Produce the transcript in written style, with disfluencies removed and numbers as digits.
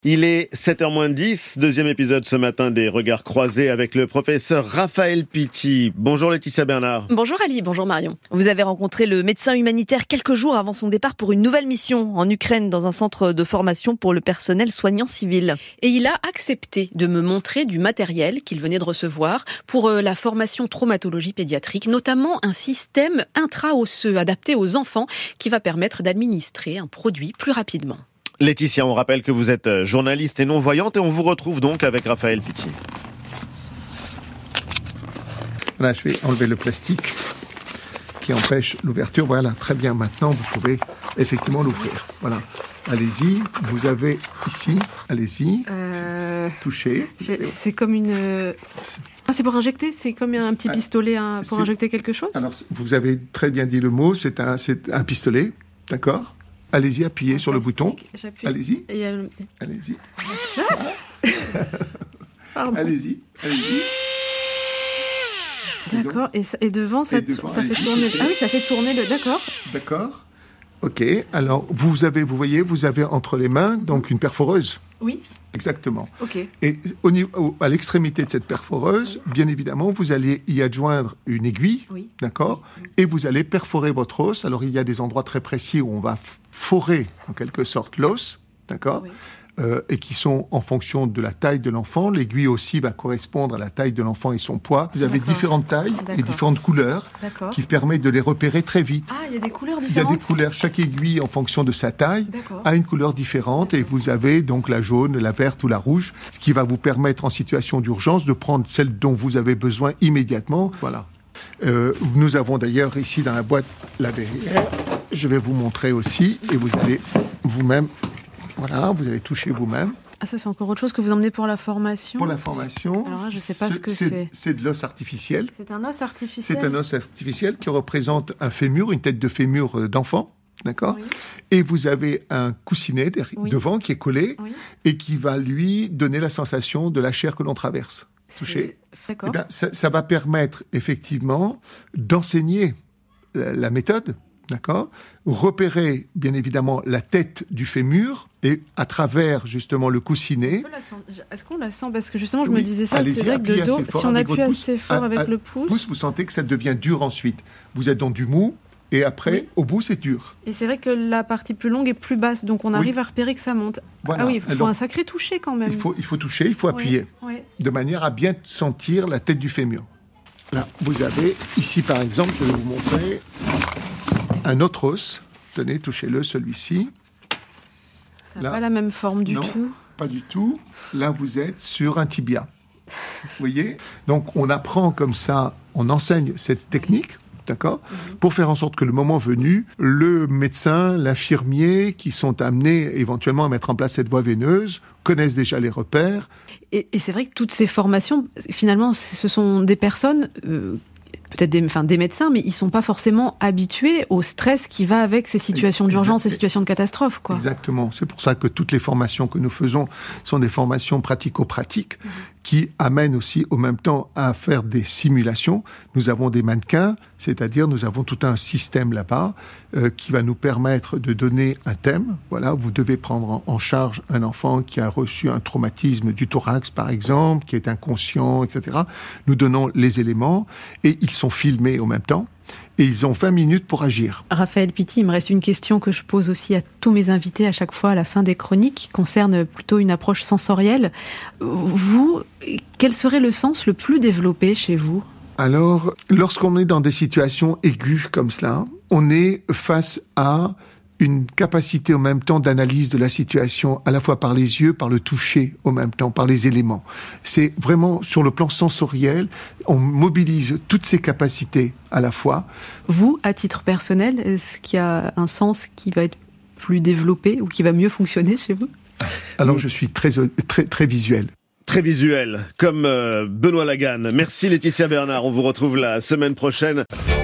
Il est 7h moins 10, deuxième épisode ce matin des Regards croisés avec le professeur Raphaël Pitti. Bonjour Laetitia Bernard. Bonjour Ali, bonjour Marion. Vous avez rencontré le médecin humanitaire quelques jours avant son départ pour une nouvelle mission en Ukraine dans un centre de formation pour le personnel soignant civil. Et il a accepté de me montrer du matériel qu'il venait de recevoir pour la formation traumatologie pédiatrique, notamment un système intra-osseux adapté aux enfants qui va permettre d'administrer un produit plus rapidement. Laetitia, on rappelle que vous êtes journaliste et non-voyante et on vous retrouve donc avec Raphaël Pitti. Là, je vais enlever le plastique qui empêche l'ouverture. Voilà, très bien. Maintenant, vous pouvez effectivement l'ouvrir. Voilà. Allez-y. Vous avez ici. Allez-y. Touchez. C'est comme une... c'est pour injecter. C'est comme un petit pistolet pour injecter quelque chose. Alors, vous avez très bien dit le mot. C'est un pistolet. D'accord ? Allez-y, appuyez sur le bouton. J'appuie. Allez-y. Allez-y. Allez-y. D'accord. Et devant, ça fait tourner. Ah oui, ça fait tourner le. D'accord. D'accord. Ok. Alors, vous voyez, vous avez entre les mains donc une perforeuse. Oui. Exactement. Ok. Et à l'extrémité de cette perforeuse, bien évidemment, vous allez y adjoindre une aiguille, d'accord, et vous allez perforer votre os. Alors, il y a des endroits très précis où on va forer, en quelque sorte, l'os, d'accord, et qui sont en fonction de la taille de l'enfant. L'aiguille aussi va correspondre à la taille de l'enfant et son poids. Vous avez différentes tailles et différentes couleurs qui permettent de les repérer très vite. Ah, il y a des couleurs différentes. Il y a des couleurs. Chaque aiguille, en fonction de sa taille, a une couleur différente. Et vous avez donc la jaune, la verte ou la rouge, ce qui va vous permettre, en situation d'urgence, de prendre celle dont vous avez besoin immédiatement. Voilà. Nous avons d'ailleurs ici dans la boîte la derrière. Je vais vous montrer aussi. Et vous allez vous-même... Voilà, vous allez toucher vous-même. Ah, ça, c'est encore autre chose que vous emmenez pour la formation. Pour la formation. Alors là, je ne sais pas ce que c'est. C'est de l'os artificiel. C'est un os artificiel. C'est un os artificiel qui représente un fémur, une tête de fémur d'enfant. D'accord ? Oui. Et vous avez un coussinet devant qui est collé et qui va lui donner la sensation de la chair que l'on traverse. Toucher. D'accord. Eh bien, ça va permettre effectivement d'enseigner la méthode. D'accord ? Repérer, bien évidemment, la tête du fémur et à travers, justement, le coussinet... Est-ce qu'on la sent ? Parce que, justement, je me disais ça, c'est vrai que de dos, si on appuie assez fort avec le pouce... Vous sentez que ça devient dur ensuite. Vous êtes dans du mou et après, au bout, c'est dur. Et c'est vrai que la partie plus longue est plus basse, donc on arrive à repérer que ça monte. Voilà. Ah oui, il faut un sacré toucher quand même. Il faut toucher, il faut appuyer, de manière à bien sentir la tête du fémur. Là, vous avez, ici par exemple, je vais vous montrer... un autre os, tenez, touchez-le, celui-ci. Ça n'a pas la même forme du tout. Non, pas du tout. Là, vous êtes sur un tibia. Vous voyez ? Donc, on apprend comme ça, on enseigne cette technique, d'accord ? Pour faire en sorte que le moment venu, le médecin, l'infirmier, qui sont amenés éventuellement à mettre en place cette voie veineuse, connaissent déjà les repères. Et c'est vrai que toutes ces formations, finalement, ce sont des personnes... peut-être des médecins, mais ils ne sont pas forcément habitués au stress qui va avec ces situations d'urgence, ces situations de catastrophe, quoi. Exactement. C'est pour ça que toutes les formations que nous faisons sont des formations pratico-pratiques qui amènent aussi au même temps à faire des simulations. Nous avons des mannequins, c'est-à-dire nous avons tout un système là-bas qui va nous permettre de donner un thème. Voilà, vous devez prendre en charge un enfant qui a reçu un traumatisme du thorax, par exemple, qui est inconscient, etc. Nous donnons les éléments et ils sont filmés en même temps. Et ils ont 20 minutes pour agir. Raphaël Pitti, il me reste une question que je pose aussi à tous mes invités à chaque fois à la fin des chroniques, qui concerne plutôt une approche sensorielle. Vous, quel serait le sens le plus développé chez vous ? Alors, lorsqu'on est dans des situations aiguës comme cela, on est face à une capacité en même temps d'analyse de la situation, à la fois par les yeux, par le toucher, en même temps, par les éléments. C'est vraiment, sur le plan sensoriel, on mobilise toutes ces capacités à la fois. Vous, à titre personnel, est-ce qu'il y a un sens qui va être plus développé ou qui va mieux fonctionner chez vous ? Alors, je suis très visuel. Très visuel, comme Benoît Laganne. Merci Laetitia Bernard, on vous retrouve la semaine prochaine.